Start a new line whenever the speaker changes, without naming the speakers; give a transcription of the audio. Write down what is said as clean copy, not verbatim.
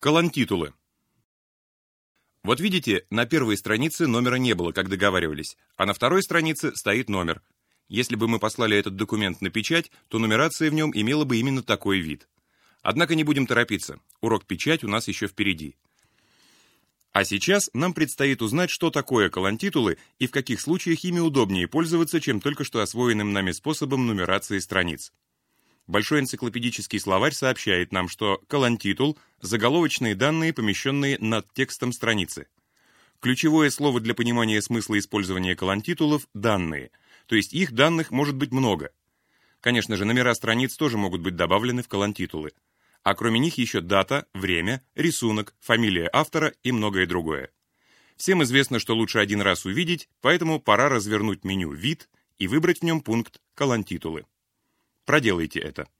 Колонтитулы. Вот видите, на первой странице номера не было, как договаривались, а на второй странице стоит номер. Если бы мы послали этот документ на печать, то нумерация в нем имела бы именно такой вид. Однако не будем торопиться, урок печать у нас еще впереди. А сейчас нам предстоит узнать, что такое колонтитулы и в каких случаях ими удобнее пользоваться, чем только что освоенным нами способом нумерации страниц. Большой энциклопедический словарь сообщает нам, что колонтитул – заголовочные данные, помещенные над текстом страницы. Ключевое слово для понимания смысла использования колонтитулов – данные, то есть их данных может быть много. Конечно же, номера страниц тоже могут быть добавлены в колонтитулы. А кроме них еще дата, время, рисунок, фамилия автора и многое другое. Всем известно, что лучше один раз увидеть, поэтому пора развернуть меню «Вид» и выбрать в нем пункт «Колонтитулы». Проделайте это.